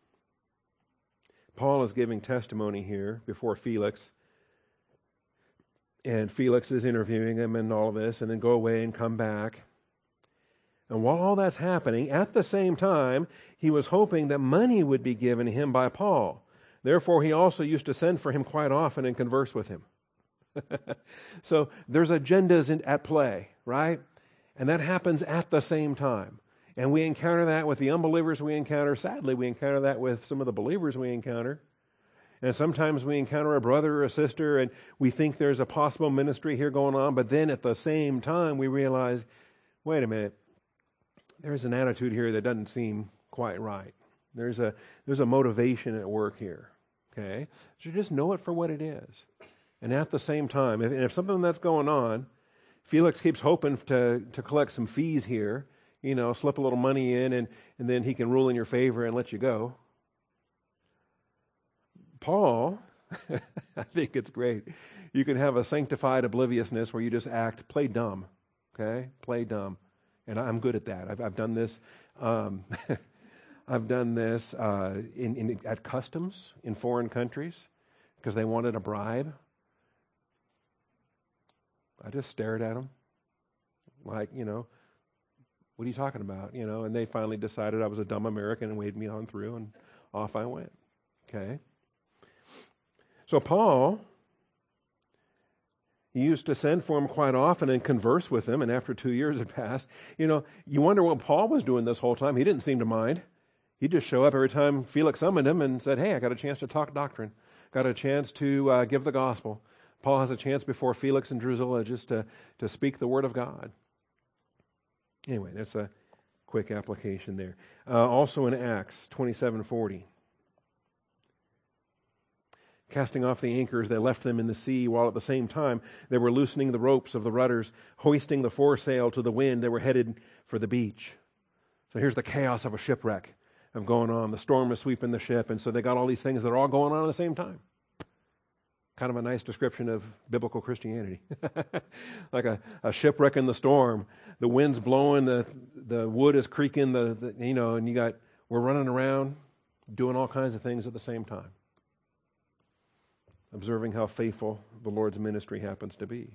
Paul is giving testimony here before Felix, and Felix is interviewing him and all of this, and then go away and come back. And while all that's happening, at the same time, he was hoping that money would be given him by Paul. Therefore, he also used to send for him quite often and converse with him. So there's agendas in, at play, right? And that happens at the same time. And we encounter that with the unbelievers we encounter. Sadly, we encounter that with some of the believers we encounter. And sometimes we encounter a brother or a sister and we think there's a possible ministry here going on, but then at the same time we realize, wait a minute, there's an attitude here that doesn't seem quite right. There's a there's a motivation at work here. Okay? So just know it for what it is. And at the same time, if, and if something that's going on, Felix keeps hoping to, to collect some fees here, you know, slip a little money in, and, and then he can rule in your favor and let you go. Paul, I think it's great. You can have a sanctified obliviousness where you just act, play dumb, okay? Play dumb. And I'm good at that. I've, I've done this. Um, I've done this uh, in, in at customs in foreign countries because they wanted a bribe. I just stared at them like, you know, what are you talking about? You know, and they finally decided I was a dumb American and waved me on through, and off I went. Okay. So Paul, he used to send for him quite often and converse with him, and after two years had passed, you know, you wonder what Paul was doing this whole time. He didn't seem to mind. He'd just show up every time Felix summoned him and said, hey, I got a chance to talk doctrine, got a chance to uh, give the gospel. Paul has a chance before Felix and Drusilla just to, to speak the word of God. Anyway, that's a quick application there. Uh, also in Acts twenty-seven forty. Casting off the anchors, they left them in the sea, while at the same time they were loosening the ropes of the rudders, hoisting the foresail to the wind. They were headed for the beach. So here's the chaos of a shipwreck of going on. The storm is sweeping the ship, and so they got all these things that are all going on at the same time. Kind of a nice description of biblical Christianity. Like a, a shipwreck in the storm. The wind's blowing, the the wood is creaking, the, the you know, and you got, we're running around doing all kinds of things at the same time. Observing how faithful the Lord's ministry happens to be.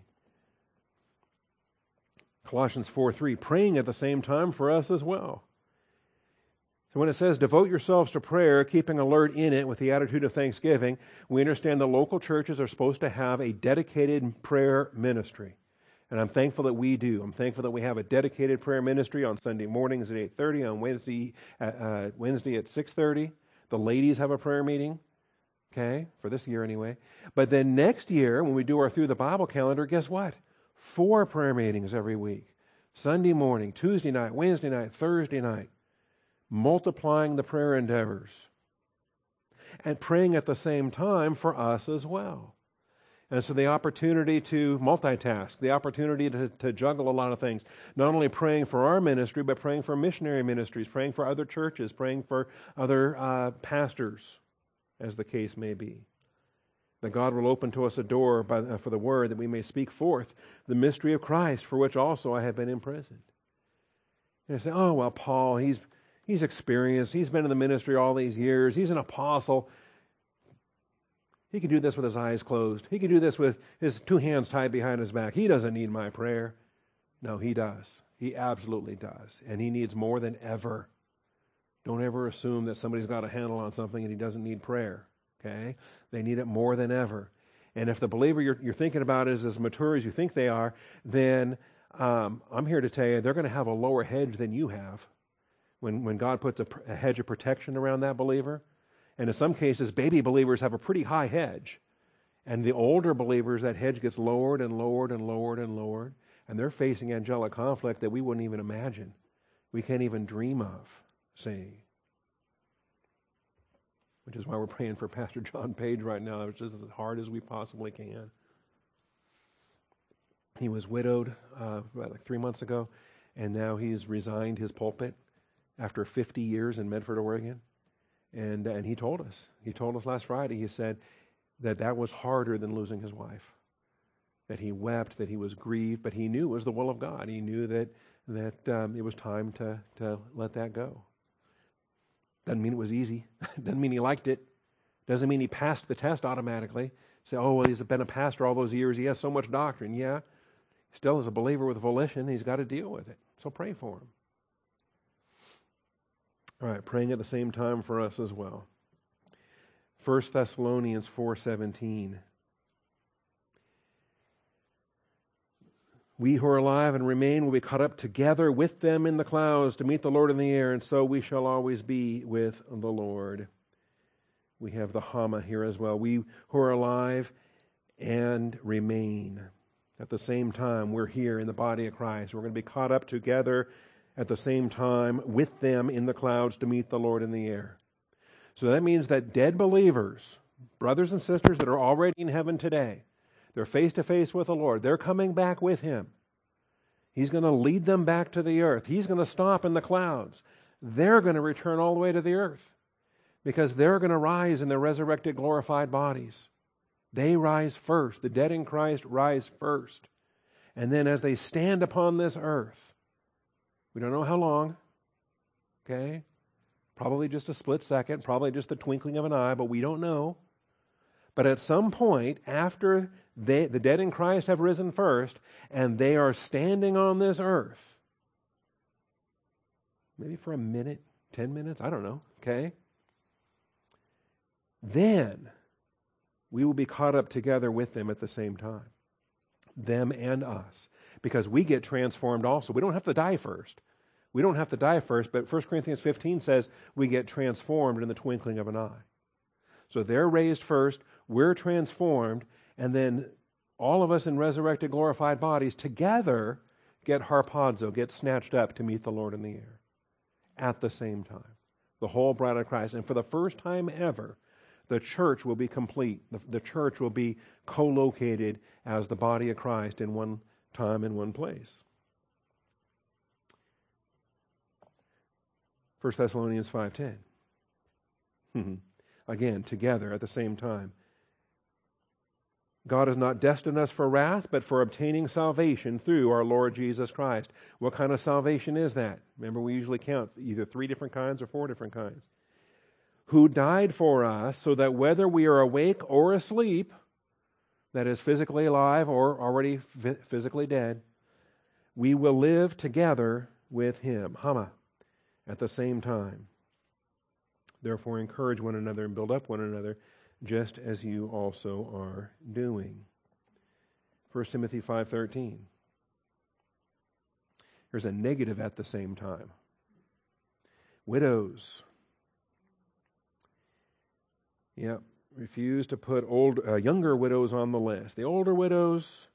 Colossians four three, praying at the same time for us as well. So when it says, devote yourselves to prayer, keeping alert in it with the attitude of thanksgiving, we understand the local churches are supposed to have a dedicated prayer ministry. And I'm thankful that we do. I'm thankful that we have a dedicated prayer ministry on Sunday mornings at eight thirty, on Wednesday, uh, Wednesday at six thirty. The ladies have a prayer meeting. Okay, for this year anyway. But then next year, when we do our Through the Bible calendar, guess what? Four prayer meetings every week. Sunday morning, Tuesday night, Wednesday night, Thursday night. Multiplying the prayer endeavors. And praying at the same time for us as well. And so the opportunity to multitask, the opportunity to, to juggle a lot of things. Not only praying for our ministry, but praying for missionary ministries, praying for other churches, praying for other uh, pastors, as the case may be. That God will open to us a door by, uh, for the word that we may speak forth the mystery of Christ, for which also I have been imprisoned. And you say, oh, well, Paul, he's he's experienced. He's been in the ministry all these years. He's an apostle. He can do this with his eyes closed. He can do this with his two hands tied behind his back. He doesn't need my prayer. No, he does. He absolutely does. And he needs more than ever. Don't ever assume that somebody's got a handle on something and he doesn't need prayer. Okay? They need it more than ever. And if the believer you're, you're thinking about is as mature as you think they are, then um, I'm here to tell you they're going to have a lower hedge than you have when, when God puts a, a hedge of protection around that believer. And in some cases, baby believers have a pretty high hedge. And the older believers, that hedge gets lowered and lowered and lowered and lowered. And they're facing angelic conflict that we wouldn't even imagine. We can't even dream of seeing. Which is why we're praying for Pastor John Page right now. It's just as hard as we possibly can. He was widowed uh, about like three months ago. And now he's resigned his pulpit after fifty years in Medford, Oregon. And and he told us, he told us last Friday, he said that that was harder than losing his wife. That he wept, that he was grieved, but he knew it was the will of God. He knew that that um, it was time to, to let that go. Doesn't mean it was easy. Doesn't mean he liked it. Doesn't mean he passed the test automatically. Say, oh, well, he's been a pastor all those years. He has so much doctrine. Yeah, still is a believer with volition. He's got to deal with it. So pray for him. All right, praying at the same time for us as well. First Thessalonians four seventeen. We who are alive and remain will be caught up together with them in the clouds to meet the Lord in the air, and so we shall always be with the Lord. We have the Hama here as well. We who are alive and remain. At the same time, we're here in the body of Christ. We're going to be caught up together at the same time with them in the clouds to meet the Lord in the air. So that means that dead believers, brothers and sisters that are already in heaven today, they're face to face with the Lord. They're coming back with Him. He's going to lead them back to the earth. He's going to stop in the clouds. They're going to return all the way to the earth because they're going to rise in their resurrected, glorified bodies. They rise first. The dead in Christ rise first. And then as they stand upon this earth, we don't know how long, okay? Probably just a split second, probably just the twinkling of an eye, but we don't know. But at some point, after they, the dead in Christ have risen first, and they are standing on this earth, maybe for a minute, ten minutes, I don't know, okay? Then we will be caught up together with them at the same time, them and us, because we get transformed also. We don't have to die first. We don't have to die first, but First Corinthians fifteen says we get transformed in the twinkling of an eye. So they're raised first, we're transformed, and then all of us in resurrected, glorified bodies together get harpazo, get snatched up to meet the Lord in the air at the same time. The whole bride of Christ. And for the first time ever, the church will be complete. The, the church will be co-located as the body of Christ in one time, in one place. First Thessalonians five ten. Again, together at the same time. God has not destined us for wrath, but for obtaining salvation through our Lord Jesus Christ. What kind of salvation is that? Remember, we usually count either three different kinds or four different kinds. Who died for us so that whether we are awake or asleep, that is physically alive or already physically dead, we will live together with Him. Hama. At the same time. Therefore, encourage one another and build up one another, just as you also are doing. First Timothy five thirteen. There's a negative at the same time. Widows. Yep, refuse to put old, uh, younger widows on the list. The older widows,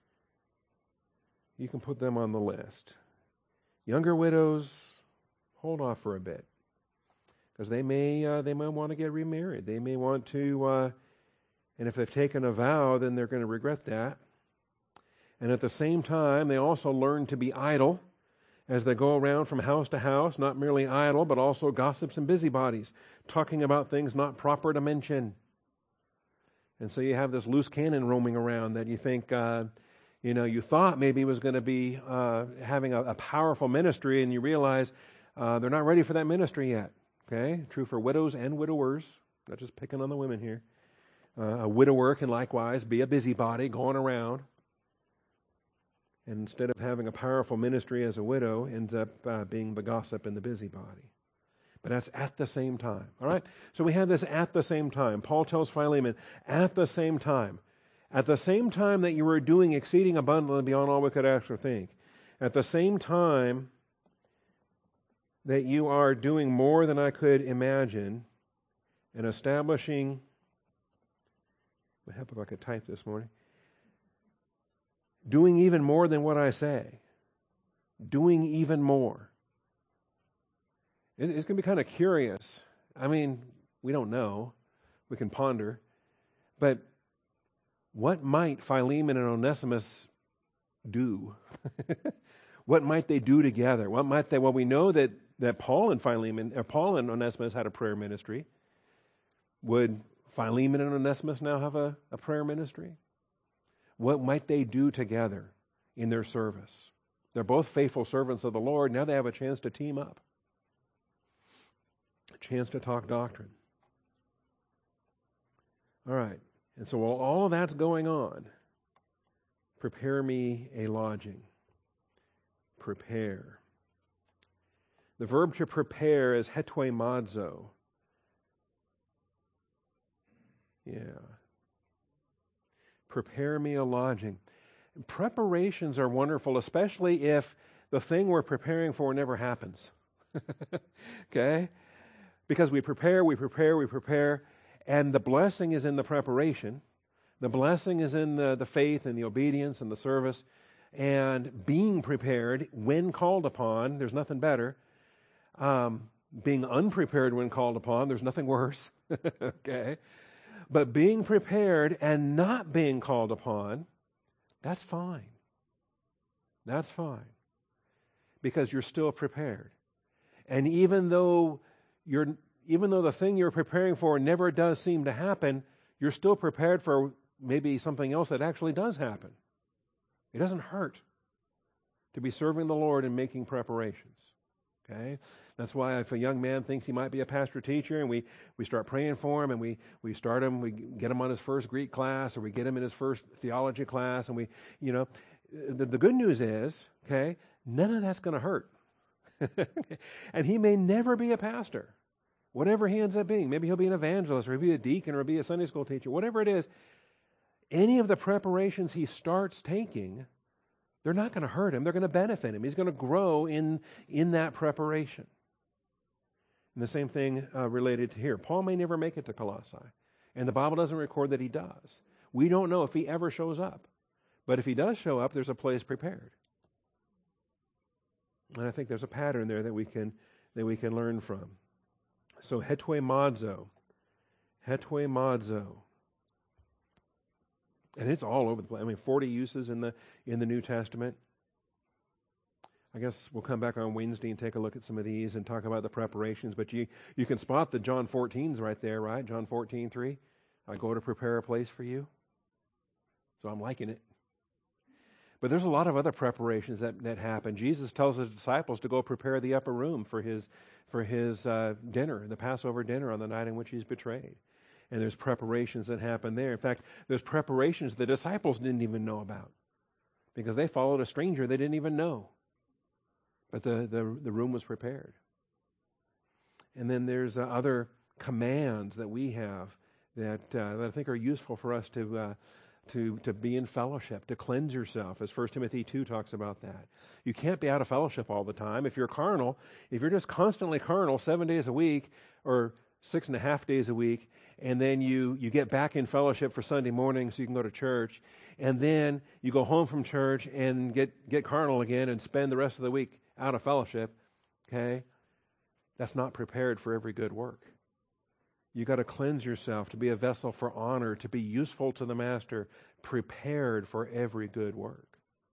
you can put them on the list. Younger widows, hold off for a bit, because they may uh, they may want to get remarried. They may want to, uh, and if they've taken a vow, then they're going to regret that. And at the same time, they also learn to be idle as they go around from house to house, not merely idle, but also gossips and busybodies, talking about things not proper to mention. And so you have this loose cannon roaming around that you think, uh, you know, you thought maybe was going to be uh, having a, a powerful ministry, and you realize uh, they're not ready for that ministry yet. Okay? True for widows and widowers. Not just picking on the women here. Uh, a widower can likewise be a busybody going around. And instead of having a powerful ministry as a widow, ends up uh, being the gossip and the busybody. But that's at the same time. All right? So we have this at the same time. Paul tells Philemon, at the same time. At the same time that you were doing exceeding abundantly beyond all we could ask or think. At the same time that you are doing more than I could imagine and establishing, what happened if I could type this morning? Doing even more than what I say. Doing even more. It's, it's going to be kind of curious. I mean, we don't know. We can ponder. But what might Philemon and Onesimus do? What might they do together? What might they? Well, we know that, that Paul and Philemon, or Paul and Onesimus had a prayer ministry. Would Philemon and Onesimus now have a, a prayer ministry? What might they do together in their service? They're both faithful servants of the Lord. Now they have a chance to team up. A chance to talk doctrine. All right. And so while all of that's going on, prepare me a lodging. Prepare. The verb to prepare is hetoimazo. Yeah. Prepare me a lodging. Preparations are wonderful, especially if the thing we're preparing for never happens. Okay? Because we prepare, we prepare, we prepare, and the blessing is in the preparation. The blessing is in the, the faith and the obedience and the service and being prepared when called upon. There's nothing better. Um, being unprepared when called upon, there's nothing worse. Okay? But being prepared and not being called upon, that's fine. That's fine. Because you're still prepared. And even though you're, even though the thing you're preparing for never does seem to happen, you're still prepared for maybe something else that actually does happen. It doesn't hurt to be serving the Lord and making preparations. Okay? That's why if a young man thinks he might be a pastor teacher and we, we start praying for him and we, we start him, we get him on his first Greek class or we get him in his first theology class and we, you know, the, the good news is, okay, none of that's going to hurt. And he may never be a pastor. Whatever he ends up being. Maybe he'll be an evangelist or he'll be a deacon or he'll be a Sunday school teacher. Whatever it is, any of the preparations he starts taking, they're not going to hurt him. They're going to benefit him. He's going to grow in, in that preparation. And the same thing uh, related to here. Paul may never make it to Colossae. And the Bible doesn't record that he does. We don't know if he ever shows up. But if he does show up, there's a place prepared. And I think there's a pattern there that we can that we can learn from. So hetuemazo. Hetuemazo. And it's all over the place. I mean, forty uses in the in the New Testament. I guess we'll come back on Wednesday and take a look at some of these and talk about the preparations. But you, you can spot the John fourteens right there, right? John fourteen three. I go to prepare a place for you. So I'm liking it. But there's a lot of other preparations that, that happen. Jesus tells his disciples to go prepare the upper room for his for his uh, dinner, the Passover dinner on the night in which he's betrayed. And there's preparations that happen there. In fact, there's preparations the disciples didn't even know about because they followed a stranger they didn't even know. But the, the, the room was prepared. And then there's uh, other commands that we have that, uh, that I think are useful for us to uh, To, to be in fellowship, to cleanse yourself, as First Timothy two talks about that. You can't be out of fellowship all the time. If you're carnal, if you're just constantly carnal seven days a week or six and a half days a week, and then you, you get back in fellowship for Sunday morning so you can go to church, and then you go home from church and get, get carnal again and spend the rest of the week out of fellowship, okay? That's not prepared for every good work. You got to cleanse yourself to be a vessel for honor, to be useful to the Master, prepared for every good work.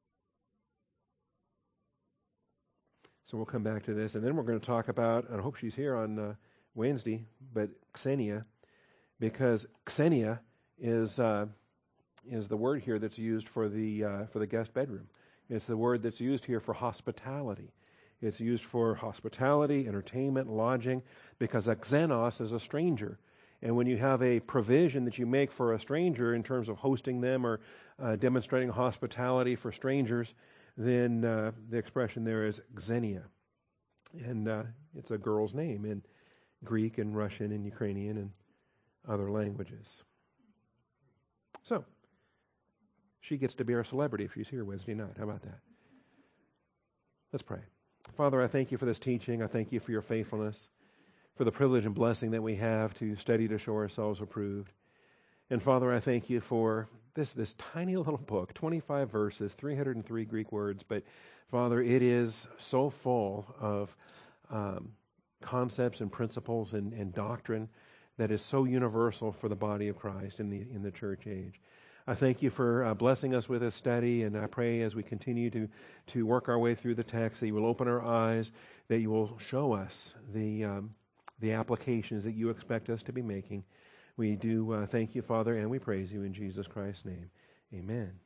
So we'll come back to this, and then we're going to talk about, and I hope she's here on uh, Wednesday, but Xenia, because Xenia is uh, is the word here that's used for the uh, for the guest bedroom. It's the word that's used here for hospitality. It's used for hospitality, entertainment, lodging, because a xenos is a stranger. And when you have a provision that you make for a stranger in terms of hosting them or uh, demonstrating hospitality for strangers, then uh, the expression there is Xenia. And uh, it's a girl's name in Greek and Russian and Ukrainian and other languages. So, she gets to be our celebrity if she's here Wednesday night. How about that? Let's pray. Father, I thank you for this teaching. I thank you for your faithfulness, for the privilege and blessing that we have to study to show ourselves approved. And Father, I thank you for this this tiny little book, twenty-five verses, three hundred three Greek words. But Father, it is so full of um, concepts and principles and, and doctrine that is so universal for the body of Christ in the in the church age. I thank you for uh, blessing us with this study, and I pray as we continue to, to work our way through the text that you will open our eyes, that you will show us the um, the applications that you expect us to be making. We do uh, thank you, Father, and we praise you in Jesus Christ's name. Amen.